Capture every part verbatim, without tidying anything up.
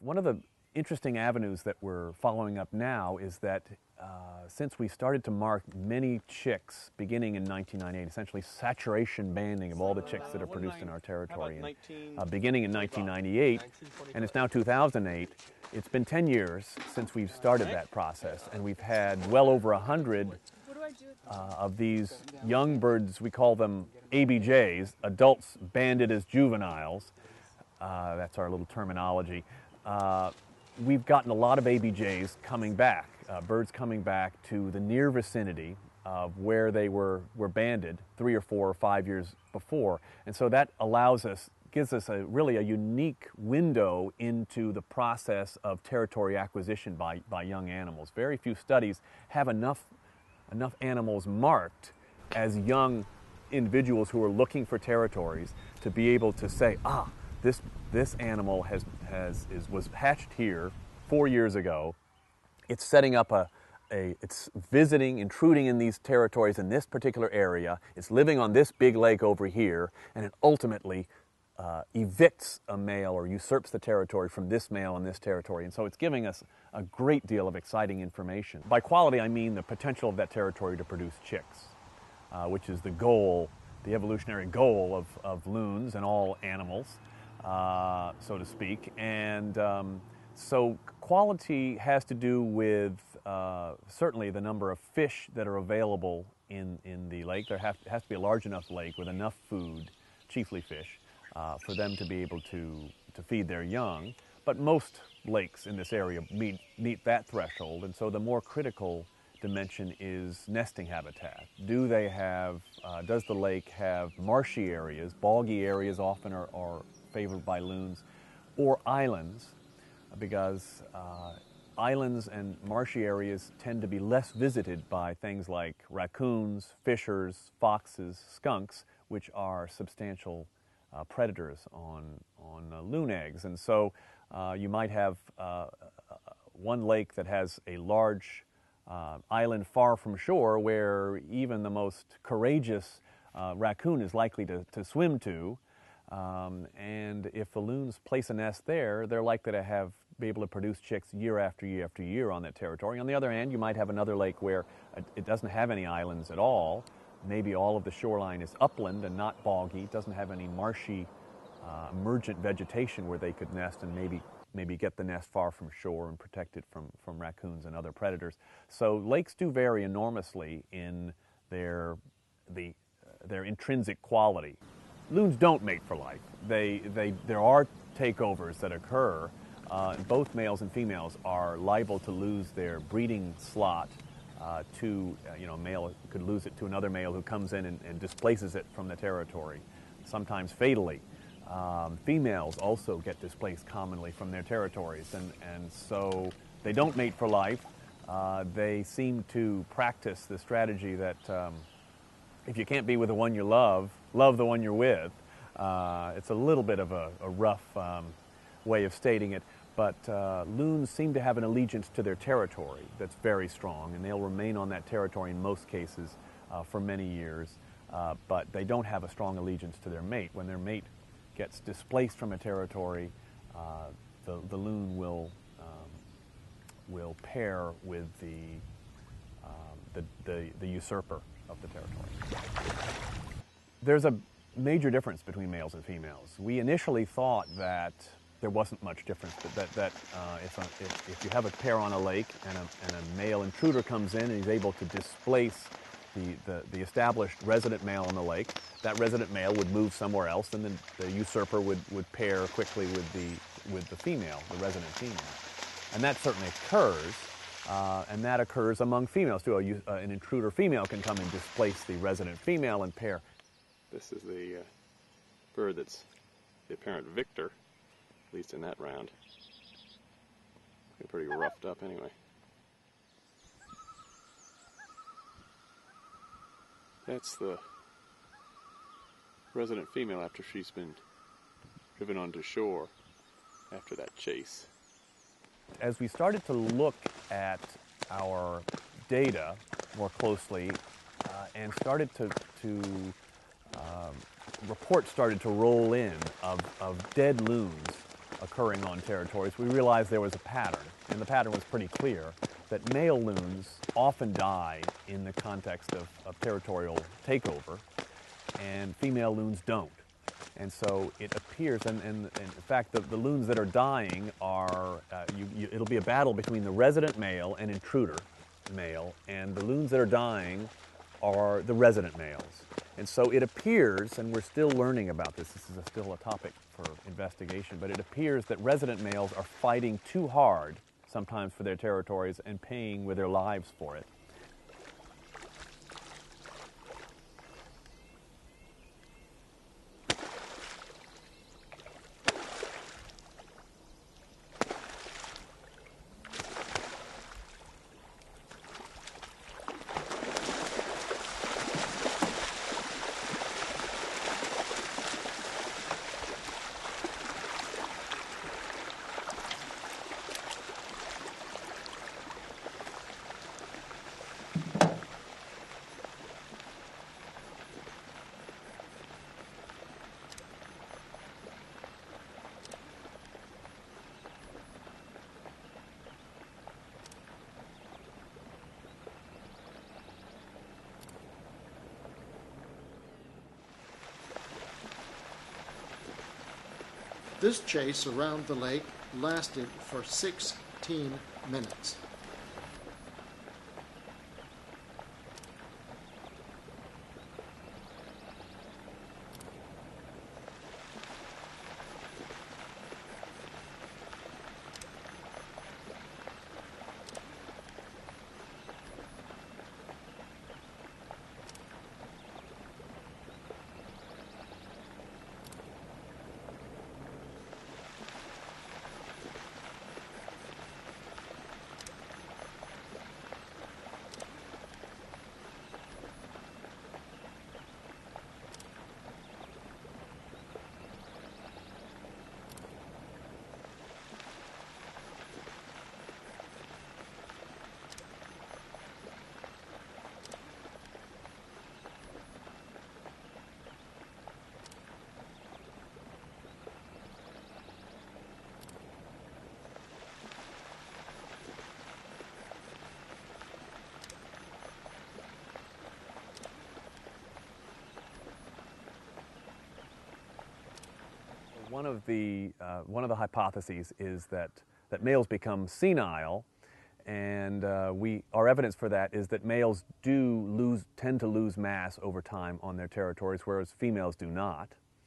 One of the interesting avenues that we're following up now is that uh, since we started to mark many chicks beginning in nineteen ninety-eight, essentially saturation banding of all the chicks that are produced in our territory, and, uh, beginning in nineteen ninety-eight, and it's now two thousand eight, it's been ten years since we've started that process, and we've had well over a hundred uh, of these young birds. We call them A B Js, adults banded as juveniles. Uh, that's our little terminology. Uh, we've gotten a lot of A B Js coming back, uh, birds coming back to the near vicinity of where they were, were banded three or four or five years before. And so that allows us, gives us a really a unique window into the process of territory acquisition by, by young animals. Very few studies have enough, enough animals marked as young individuals who are looking for territories to be able to say, ah, This, this animal has, has, is, was hatched here four years ago. It's setting up a, a, it's visiting, intruding in these territories in this particular area. It's living on this big lake over here, and it ultimately uh, evicts a male or usurps the territory from this male in this territory. And so it's giving us a great deal of exciting information. By quality, I mean the potential of that territory to produce chicks, uh, which is the goal, the evolutionary goal of, of loons and all animals. Uh, so to speak, and um, so quality has to do with uh, certainly the number of fish that are available in, in the lake. There have, has to be a large enough lake with enough food, chiefly fish, uh, for them to be able to, to feed their young. But most lakes in this area meet, meet that threshold, and so the more critical dimension is nesting habitat. Do they have, uh, does the lake have marshy areas? Boggy areas often are, are favored by loons, or islands, because uh, islands and marshy areas tend to be less visited by things like raccoons, fishers, foxes, skunks, which are substantial uh, predators on, on uh, loon eggs. And so uh, you might have uh, one lake that has a large uh, island far from shore where even the most courageous uh, raccoon is likely to, to swim to. Um, and if the loons place a nest there, they're likely to have be able to produce chicks year after year after year on that territory. On the other hand, you might have another lake where it doesn't have any islands at all. Maybe all of the shoreline is upland and not boggy. It doesn't have any marshy, uh, emergent vegetation where they could nest and maybe maybe get the nest far from shore and protect it from, from raccoons and other predators. So lakes do vary enormously in their, the, uh, their intrinsic quality. Loons don't mate for life. They, they, there are takeovers that occur. Uh, both males and females are liable to lose their breeding slot uh, to, uh, you know, a male could lose it to another male who comes in and, and displaces it from the territory, sometimes fatally. Um, females also get displaced commonly from their territories, and, and so they don't mate for life. Uh, they seem to practice the strategy that um, if you can't be with the one you love, love the one you're with. Uh, it's a little bit of a, a rough um, way of stating it, but uh, loons seem to have an allegiance to their territory that's very strong, and they'll remain on that territory in most cases uh, for many years, uh, but they don't have a strong allegiance to their mate. When their mate gets displaced from a territory, uh, the, the loon will, um, will pair with the, um, the, the, the usurper of the territory. There's a major difference between males and females. We initially thought that there wasn't much difference, but that, that uh, if, a, if, if you have a pair on a lake and a, and a male intruder comes in and he's able to displace the, the, the established resident male on the lake, that resident male would move somewhere else, and then the usurper would, would pair quickly with the, with the female, the resident female. And that certainly occurs. Uh, and that occurs among females too. A, uh, an intruder female can come and displace the resident female and pair. This is the uh, bird that's the apparent victor, at least in that round. Looking pretty roughed up anyway. That's the resident female after she's been driven onto shore after that chase. As we started to look at our data more closely uh, and started to, to um, reports started to roll in of, of dead loons occurring on territories, we realized there was a pattern, and the pattern was pretty clear, that male loons often die in the context of, of territorial takeover, and female loons don't. And so it appears, and, and, and in fact, the, the loons that are dying are, uh, you, you, it'll be a battle between the resident male and intruder male, and the loons that are dying are the resident males. And so it appears, and we're still learning about this, this is a, still a topic for investigation, but it appears that resident males are fighting too hard sometimes for their territories and paying with their lives for it. This chase around the lake lasted for sixteen minutes. One of the uh, one of the hypotheses is that that males become senile, and uh, we our evidence for that is that males do lose tend to lose mass over time on their territories, whereas females do not.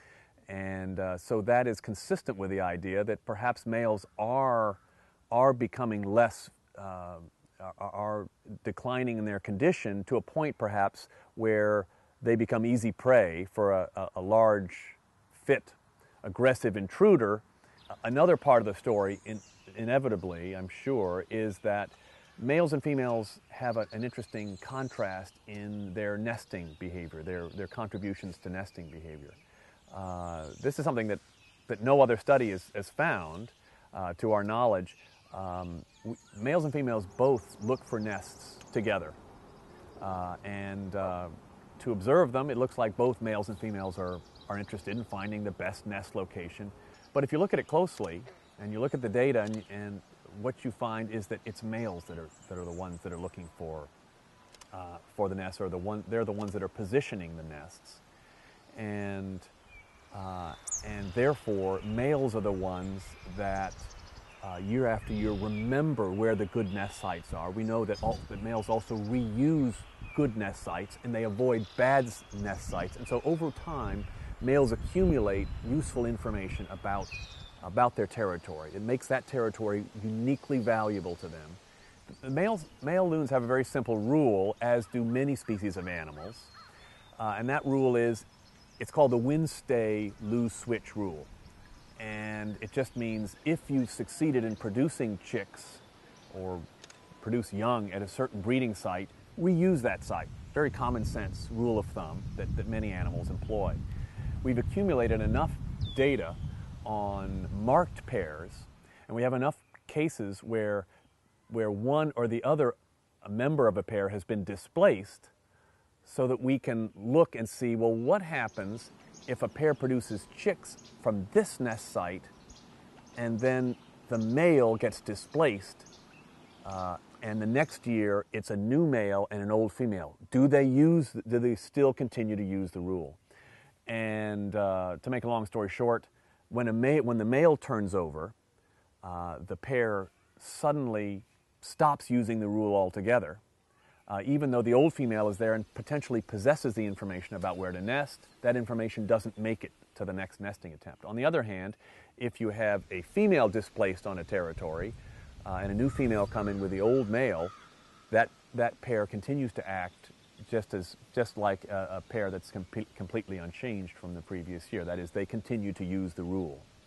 And uh, so that is consistent with the idea that perhaps males are are becoming less uh, are, are declining in their condition to a point perhaps where they become easy prey for a, a, a large, fit, aggressive intruder. Another part of the story, in, inevitably, I'm sure, is that males and females have a, an interesting contrast in their nesting behavior, their, their contributions to nesting behavior. Uh, this is something that, that no other study has, has found, uh, to our knowledge. Um, we, males and females both look for nests together. Uh, and uh, to observe them, it looks like both males and females are are interested in finding the best nest location. But if you look at it closely and you look at the data, and, and what you find is that it's males that are that are the ones that are looking for uh, for the nests, or the one they're the ones that are positioning the nests, and uh, and therefore males are the ones that uh, year after year remember where the good nest sites are. We know that all that males also reuse good nest sites, and they avoid bad nest sites, and so over time males accumulate useful information about, about their territory. It makes that territory uniquely valuable to them. The males, male loons have a very simple rule, as do many species of animals, uh, and that rule is, it's called the win-stay lose-switch rule. And it just means if you succeeded in producing chicks or produce young at a certain breeding site, reuse that site. Very common sense rule of thumb that, that many animals employ. We've accumulated enough data on marked pairs, and we have enough cases where, where one or the other a member of a pair has been displaced, so that we can look and see, well, what happens if a pair produces chicks from this nest site and then the male gets displaced, uh, and the next year it's a new male and an old female. Do they use, do they still continue to use the rule? And uh, to make a long story short, when, a ma when the male turns over, uh, the pair suddenly stops using the rule altogether. Uh, even though the old female is there and potentially possesses the information about where to nest, that information doesn't make it to the next nesting attempt. On the other hand, if you have a female displaced on a territory uh, and a new female come in with the old male, that, that pair continues to act just, as, just like a, a pair that's com completely unchanged from the previous year. That is, they continue to use the rule.